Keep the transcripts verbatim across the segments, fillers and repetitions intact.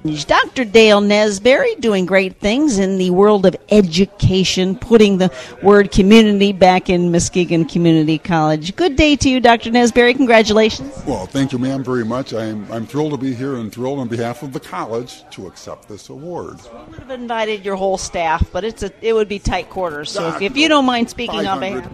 Doctor Dale Nesberry doing great things in the world of education, putting the word community back in Muskegon Community College. Good day to you, Doctor Nesberry. Congratulations. Well, thank you, ma'am, very much. I'm, I'm thrilled to be here and thrilled on behalf of the college to accept this award. We would have invited your whole staff, but it's a, it would be tight quarters. So if, if you don't mind speaking on behalf.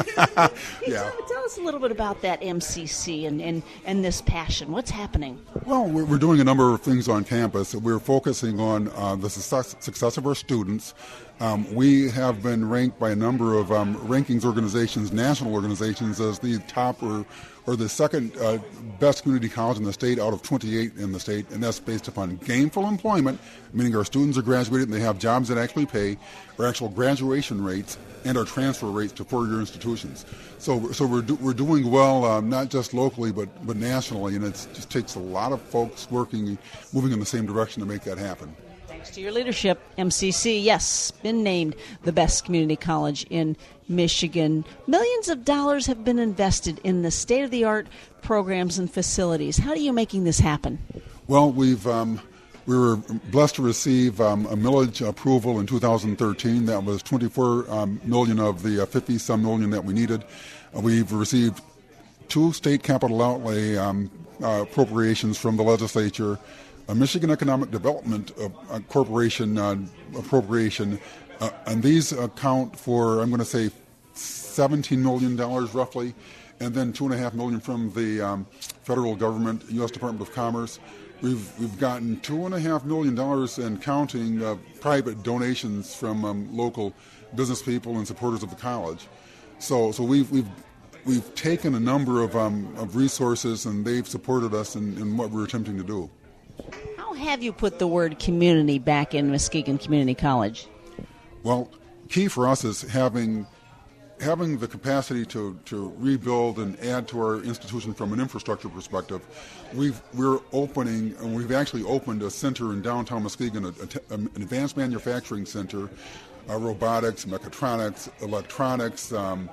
Yeah. Tell, tell us a little bit about that M C C and, and, and this passion. What's happening? Well, we're, we're doing a number of things on campus. We're focusing on uh, the success, success of our students. Um, we have been ranked by a number of um, rankings organizations, national organizations, as the top or, or the second uh, best community college in the state out of twenty-eight in the state, and that's based upon gainful employment, meaning our students are graduated and they have jobs that actually pay, our actual graduation rates, and our transfer rates to four-year institutions. So, so we're do, we're doing well, um, not just locally but but nationally, and it just takes a lot of folks working, moving in the same direction to make that happen. Thanks to your leadership, M C C, yes, been named the best community college in Michigan. Millions of dollars have been invested in the state-of-the-art programs and facilities. How are you making this happen? Well, we've um, we were blessed to receive um, a millage approval in two thousand thirteen. That was twenty-four um, million of the uh, fifty-some million that we needed. Uh, we've received two state capital outlay um, uh, appropriations from the legislature, a Michigan Economic Development uh, Corporation uh, appropriation, uh, and these account for, I'm going to say, seventeen million dollars roughly, and then two and a half million from the um, federal government, U S Department of Commerce. We've we've gotten two and a half million dollars and counting uh, private donations from um, local business people and supporters of the college. So so we've we've we've taken a number of um, of resources, and they've supported us in, in what we're attempting to do. How have you put the word community back in Muskegon Community College? Well, key for us is having having the capacity to, to rebuild and add to our institution from an infrastructure perspective. We've, we're opening, and we've actually opened a center in downtown Muskegon, a, a, an advanced manufacturing center, uh, robotics, mechatronics, electronics, um,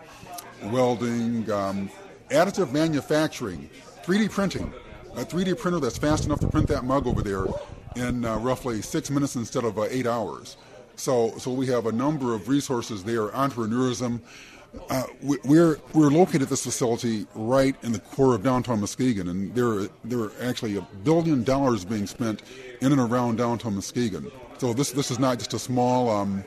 welding, um, additive manufacturing, three D printing. A three D printer that's fast enough to print that mug over there in uh, roughly six minutes instead of uh, eight hours. So, so we have a number of resources there. Entrepreneurism. Uh, we, we're we're located at this facility right in the core of downtown Muskegon, and there there are actually a billion dollars being spent in and around downtown Muskegon. So this this is not just a small um,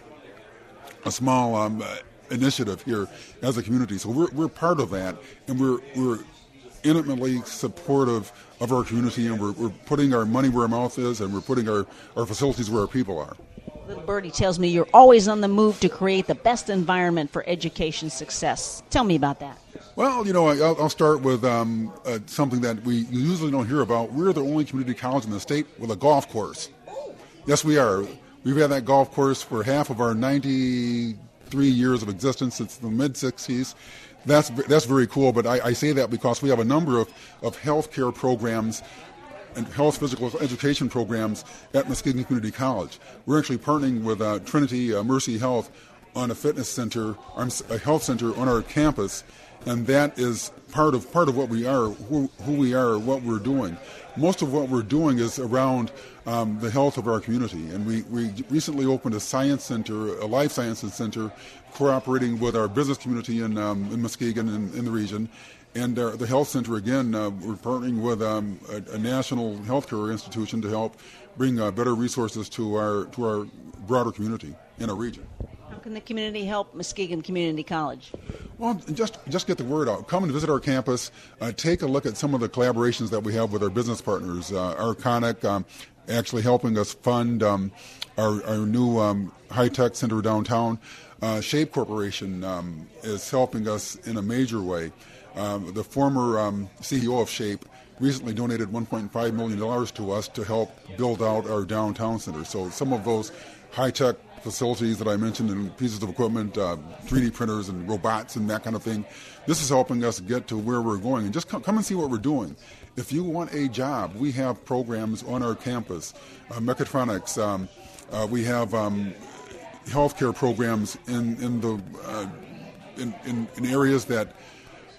a small um, uh, initiative here as a community. So we're we're part of that, and we're we're intimately supportive of our community, and we're, we're putting our money where our mouth is, and we're putting our, our facilities where our people are. Little Birdie tells me you're always on the move to create the best environment for education success. Tell me about that. Well, you know, I'll, I'll start with um, uh, something that we usually don't hear about. We're the only community college in the state with a golf course. Yes, we are. We've had that golf course for half of our ninety-three years of existence since the mid-sixties. That's that's very cool, but I, I say that because we have a number of, of health care programs and health physical education programs at Muskegon Community College. We're actually partnering with uh, Trinity uh, Mercy Health on a fitness center, a health center on our campus, and that is part of part of what we are, who, who we are, what we're doing. Most of what we're doing is around um, the health of our community, and we, we recently opened a science center, a life sciences center, cooperating with our business community in, um, in Muskegon and in the region. And uh, the health center, again, uh, we're partnering with um, a, a national healthcare institution to help bring uh, better resources to our to our broader community in our region. How can the community help Muskegon Community College? Well, just just get the word out. Come and visit our campus. Uh, take a look at some of the collaborations that we have with our business partners. Uh, Arconic um, actually helping us fund um, our, our new um, high-tech center downtown. Uh, Shape Corporation um, is helping us in a major way. Um, the former um, C E O of Shape recently donated one point five million dollars to us to help build out our downtown center. So some of those high-tech facilities that I mentioned and pieces of equipment, uh, three D printers and robots and that kind of thing, this is helping us get to where we're going. And just come, come and see what we're doing. If you want a job, we have programs on our campus, uh, mechatronics, um, uh, we have um, healthcare programs in, in, the, uh, in, in, in areas that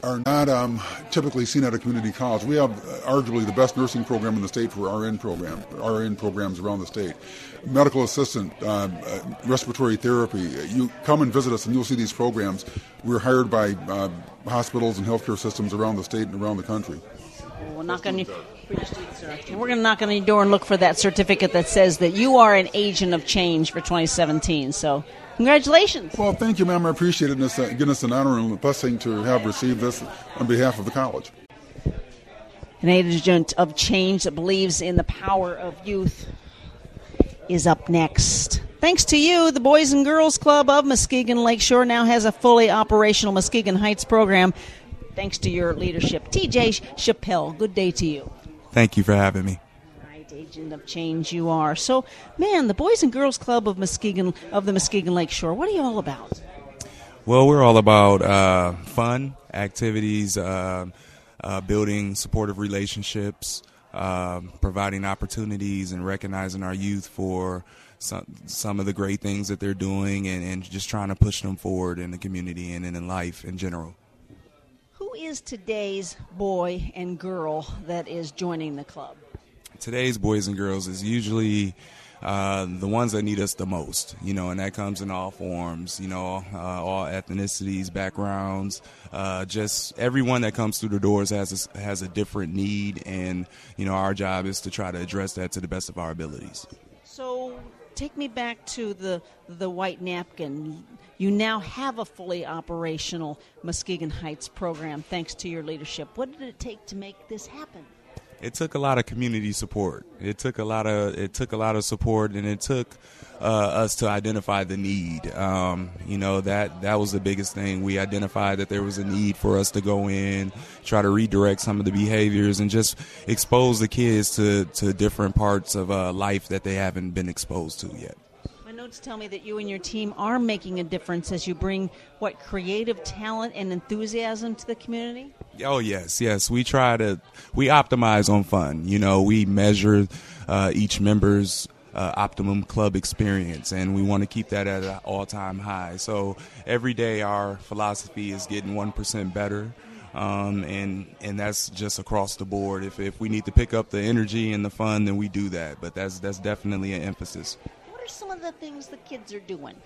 are not um, typically seen at a community college. We have uh, arguably the best nursing program in the state for R N program, R N programs around the state. Medical assistant, um, uh, respiratory therapy. You come and visit us and you'll see these programs. We're hired by uh, hospitals and healthcare systems around the state and around the country. We'll knock on your, and we're going to knock on your door and look for that certificate that says that you are an agent of change for twenty seventeen. So congratulations. Well, thank you, ma'am. I appreciate it. And it's uh, giving us an honor and a blessing to have received this on behalf of the college. An agent of change that believes in the power of youth is up next. Thanks to you, the Boys and Girls Club of Muskegon Lakeshore now has a fully operational Muskegon Heights program. Thanks to your leadership. T J Chappelle, good day to you. Thank you for having me. Right, agent of change you are. So, man, the Boys and Girls Club of Muskegon of the Muskegon Lakeshore, what are you all about? Well, we're all about uh, fun, activities, uh, uh, building supportive relationships, uh, providing opportunities, and recognizing our youth for some, some of the great things that they're doing, and, and just trying to push them forward in the community and in life in general. Who is today's boy and girl that is joining the club? Today's boys and girls is usually uh, the ones that need us the most, you know, and that comes in all forms, you know, uh, all ethnicities, backgrounds, uh, just everyone that comes through the doors has a, has a different need, and, you know, our job is to try to address that to the best of our abilities. So take me back to the the white napkin. You now have a fully operational Muskegon Heights program thanks to your leadership. What did it take to make this happen? It took a lot of community support. It took a lot of it took a lot of support, and it took uh, us to identify the need. Um, you know, that that was the biggest thing. We identified that there was a need for us to go in, try to redirect some of the behaviors, and just expose the kids to to different parts of uh, life that they haven't been exposed to yet. Notes tell me that you and your team are making a difference as you bring, what, creative talent and enthusiasm to the community? Oh, yes, yes. We try to, we optimize on fun. You know, we measure uh, each member's uh, optimum club experience, and we want to keep that at an all-time high. So every day our philosophy is getting one percent better. Um, and and that's just across the board. If if we need to pick up the energy and the fun, then we do that. But that's that's definitely an emphasis. What are some of the things the kids are doing?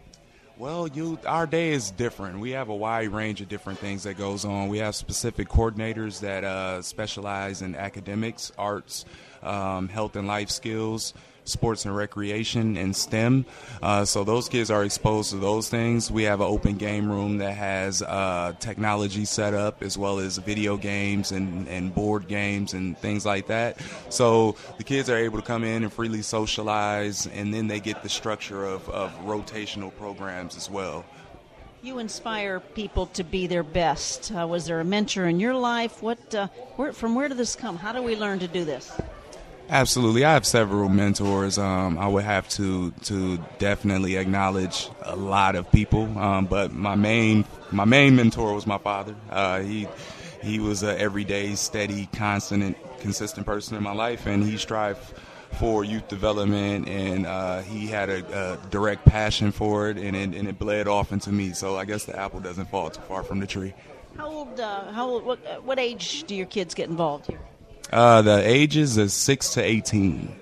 Well, you, our day is different. We have a wide range of different things that goes on. We have specific coordinators that uh, specialize in academics, arts, um, health and life skills, sports and recreation, and STEM. Uh, so those kids are exposed to those things. We have an open game room that has uh, technology set up, as well as video games and, and board games and things like that. So the kids are able to come in and freely socialize, and then they get the structure of, of rotational programs as well. You inspire people to be their best. Uh, was there a mentor in your life? What, uh, where, from where did this come? How do we learn to do this? Absolutely. I have several mentors. Um, I would have to to definitely acknowledge a lot of people, um, but my main my main mentor was my father. Uh, he he was an everyday, steady, constant, consistent person in my life, and he strived for youth development, and uh, he had a, a direct passion for it, and it, and it bled off into me. So I guess the apple doesn't fall too far from the tree. How old? Uh, how old? What, what age do your kids get involved here? Uh, the ages is six to eighteen.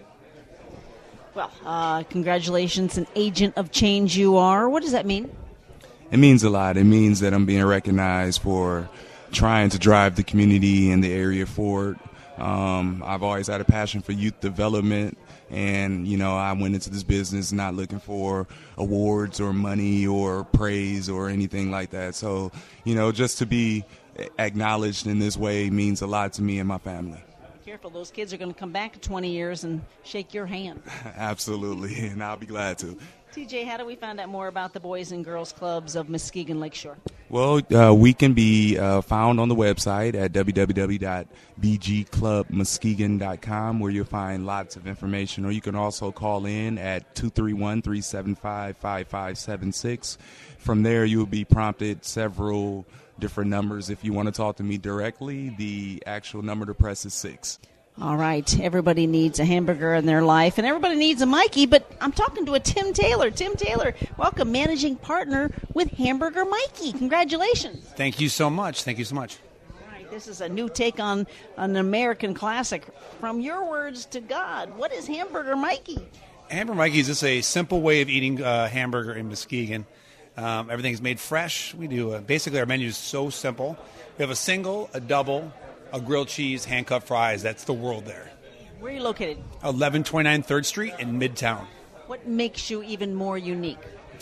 Well, uh, congratulations, an agent of change you are. What does that mean? It means a lot. It means that I'm being recognized for trying to drive the community and the area forward. Um, I've always had a passion for youth development, and, you know, I went into this business not looking for awards or money or praise or anything like that. So, you know, just to be acknowledged in this way means a lot to me and my family. Careful, those kids are going to come back in twenty years and shake your hand. Absolutely, and I'll be glad to. T J, how do we find out more about the Boys and Girls Clubs of Muskegon Lakeshore? Well, uh, we can be uh, found on the website at w w w dot b g club muskegon dot com, where you'll find lots of information, or you can also call in at two three one, three seven five, five five seven six. From there, you'll be prompted several different numbers. If you want to talk to me directly, the actual number to press is six. All right. Everybody needs a hamburger in their life, and everybody needs a Mikey, but I'm talking to a Tim Taylor. Tim Taylor, welcome, managing partner with Hamburger Mikey. Congratulations. Thank you so much. Thank you so much. All right. This is a new take on an American classic. From your words to God, what is Hamburger Mikey? Hamburger Mikey is just a simple way of eating uh, hamburger in Muskegon. Um, everything's made fresh. We do uh, basically our menu is so simple. We have a single, a double, a grilled cheese, hand-cut fries. That's the world there. Where are you located? eleven twenty-nine third Street in Midtown. What makes you even more unique?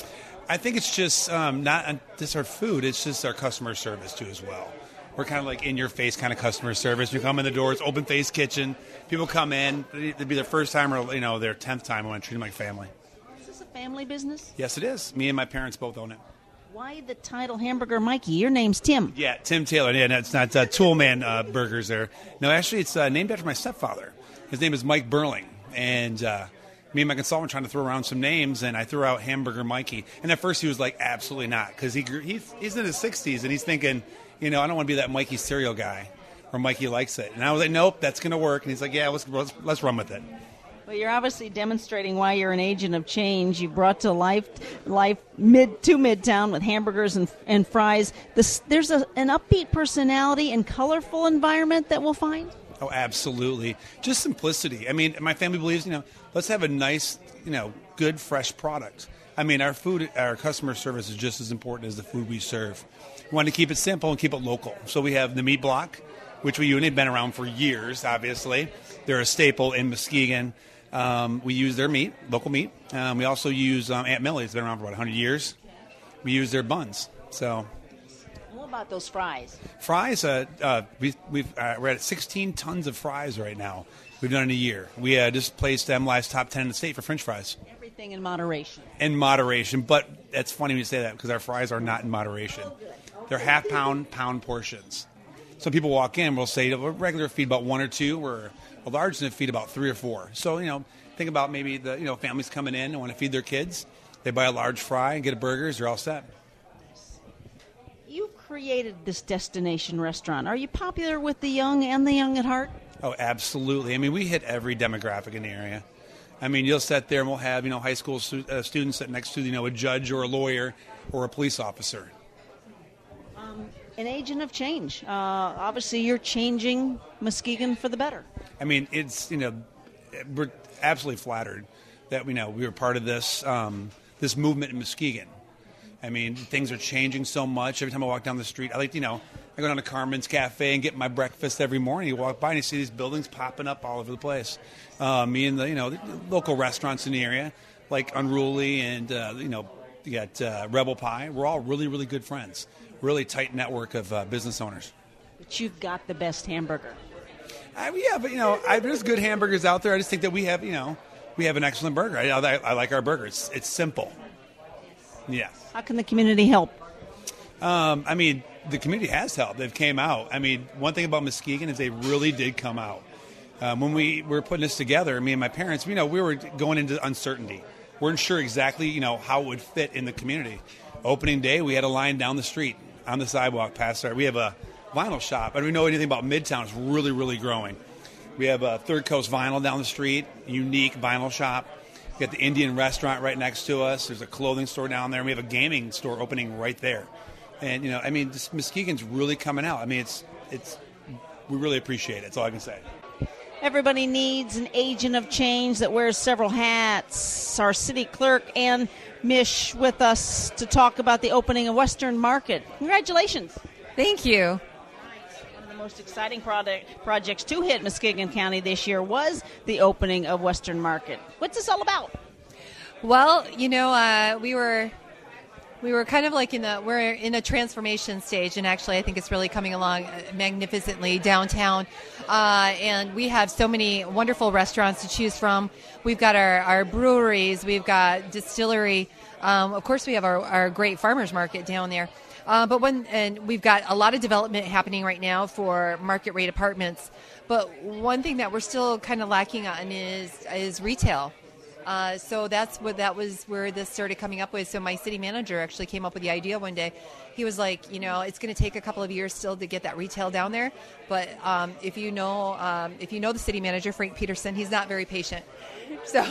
I think it's just um, not uh, just our food. It's just our customer service, too, as well. We're kind of like in-your-face kind of customer service. You come in the door, it's open-face kitchen. People come in. It'd be their first time or, you know, their tenth time. I want to treat them like family. Is this a family business? Yes, it is. Me and my parents both own it. Why the title Hamburger Mikey? Your name's Tim. Yeah, Tim Taylor. Yeah, no, it's not uh, Toolman uh, Burgers there. No, actually, it's uh, named after my stepfather. His name is Mike Burling. And uh, me and my consultant were trying to throw around some names, and I threw out Hamburger Mikey. And at first he was like, absolutely not, because he grew, he's, he's in his sixties, and he's thinking, you know, I don't want to be that Mikey cereal guy, or Mikey likes it. And I was like, nope, that's going to work. And he's like, yeah, let's, let's, let's run with it. Well, you're obviously demonstrating why you're an agent of change. You brought to life, life mid to Midtown with hamburgers and, and fries. This, there's a, an upbeat personality and colorful environment that we'll find. Oh, absolutely. Just simplicity. I mean, my family believes, you know, let's have a nice, you know, good, fresh product. I mean, our food, our customer service is just as important as the food we serve. We want to keep it simple and keep it local. So we have the meat block, which we have been around for years, obviously. They're a staple in Muskegon. Um, we use their meat, local meat. Um, we also use um, Aunt Millie's. It's been around for about one hundred years. We use their buns. So, what about those fries? Fries, uh, uh, we, we've, uh, we're at sixteen tons of fries right now. We've done in a year. We uh, just placed M L I S top ten in the state for French fries. Everything in moderation. In moderation, but it's funny when you say that because our fries are not in moderation. They're half pound, pound portions. So people walk in, we'll say, a regular feed about one or two, we're a large enough feed about three or four. So, you know, think about maybe the, you know, families coming in and want to feed their kids. They buy a large fry and get a burgers, they're all set. You created this destination restaurant. Are you popular with the young and the young at heart? Oh, absolutely. I mean, we hit every demographic in the area. I mean, you'll sit there and we'll have, you know, high school stu- uh, students sit next to, you know, a judge or a lawyer or a police officer. Um, an agent of change. Uh, obviously, you're changing Muskegon for the better. I mean, it's, you know, we're absolutely flattered that, you know, we were part of this um, this movement in Muskegon. I mean, things are changing so much. Every time I walk down the street, I like, you know, I go down to Carmen's Cafe and get my breakfast every morning. You walk by and you see these buildings popping up all over the place. Uh, me and the, you know, the local restaurants in the area, like Unruly and, uh, you know, you got uh, Rebel Pie. We're all really, really good friends. Really tight network of uh, business owners. But you've got the best hamburger. I, yeah, but, you know, I, there's good hamburgers out there. I just think that we have, you know, we have an excellent burger. I, I, I like our burger. It's, it's simple. Yeah. How can the community help? Um, I mean, the community has helped. They've came out. I mean, one thing about Muskegon is they really did come out. Um, when we were putting this together, me and my parents, you know, we were going into uncertainty. We weren't sure exactly, you know, how it would fit in the community. Opening day, we had a line down the street on the sidewalk past our. We have a vinyl shop. I don't know anything about Midtown. It's really, really growing. We have a Third Coast Vinyl down the street, unique vinyl shop. We got the Indian restaurant right next to us. There's a clothing store down there. We have a gaming store opening right there. And, you know, I mean, this Muskegon's really coming out. I mean, it's it's we really appreciate it. That's all I can say. Everybody needs an agent of change that wears several hats. Our city clerk, Ann Mish, with us to talk about the opening of Western Market. Congratulations. Thank you. One of the most exciting product, projects to hit Muskegon County this year was the opening of Western Market. What's this all about? Well, you know, uh, we were... We were kind of like in a, we're in a transformation stage, and actually I think it's really coming along magnificently downtown. Uh, and we have so many wonderful restaurants to choose from. We've got our, our breweries, we've got distillery. Um, of course, we have our, our great farmers market down there. Uh, but when, and we've got a lot of development happening right now for market rate apartments. But one thing that we're still kind of lacking on is, is retail. Uh, so that's what that was where this started coming up with. So my city manager actually came up with the idea one day. He was like, you know, it's going to take a couple of years still to get that retail down there. But um, if you know, um, if you know the city manager, Frank Peterson, he's not very patient. So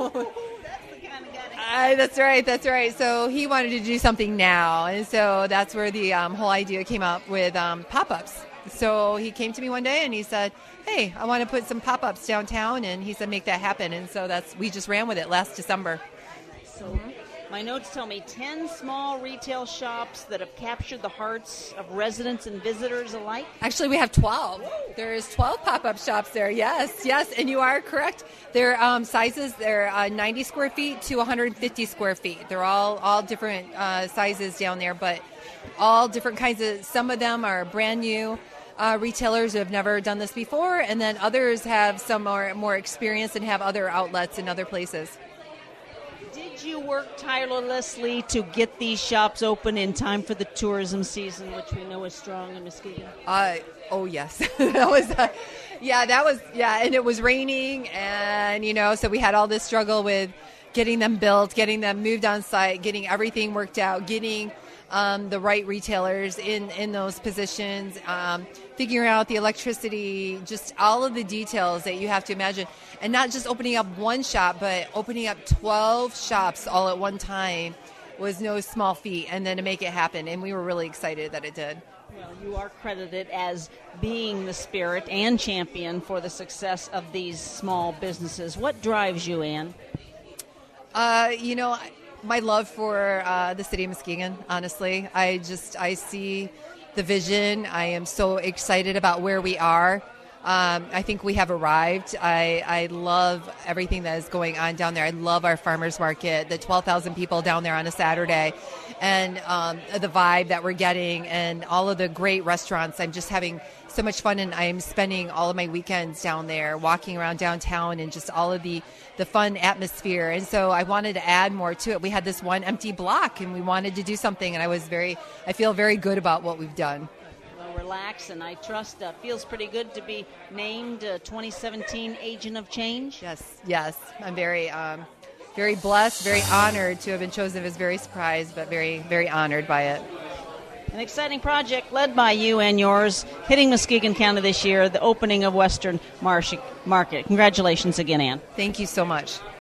uh, that's right, that's right. So he wanted to do something now, and so that's where the um, whole idea came up with um, pop-ups. So he came to me one day and he said, hey, I want to put some pop-ups downtown, and he said make that happen. And so that's we just ran with it last December. So mm-hmm. My notes tell me ten small retail shops that have captured the hearts of residents and visitors alike. Actually, we have twelve. There's twelve pop-up shops there. Yes, yes, and you are correct. Their um, sizes, they're uh, ninety square feet to one hundred fifty square feet. They're all, all different uh, sizes down there, but all different kinds of, some of them are brand new uh, retailers who have never done this before, and then others have some more, more experience and have other outlets in other places. Did you work tirelessly to get these shops open in time for the tourism season, which we know is strong in Muskegon? Uh, oh, yes. that was, uh, yeah, that was, yeah, and it was raining, and, you know, so we had all this struggle with getting them built, getting them moved on site, getting everything worked out, getting um, the right retailers in, in those positions, um, figuring out the electricity, just all of the details that you have to imagine. And not just opening up one shop, but opening up twelve shops all at one time was no small feat, and then to make it happen. And we were really excited that it did. Well, you are credited as being the spirit and champion for the success of these small businesses. What drives you, Ann? Uh, you know, my love for uh, the city of Muskegon, honestly. I just, I see the vision. I am so excited about where we are. Um, I think we have arrived. I, I love everything that is going on down there. I love our farmers market, the twelve thousand people down there on a Saturday, and um, the vibe that we're getting, and all of the great restaurants. I'm just having so much fun, and I'm spending all of my weekends down there, walking around downtown, and just all of the, the fun atmosphere. And so I wanted to add more to it. We had this one empty block, and we wanted to do something, and I was very, I feel very good about what we've done. Relax, and I trust uh, feels pretty good to be named uh, twenty seventeen Agent of Change. Yes, yes. I'm very, um, very blessed, very honored to have been chosen. I was very surprised, but very, very honored by it. An exciting project led by you and yours, hitting Muskegon County this year, the opening of Western Marsh Market. Congratulations again, Ann. Thank you so much.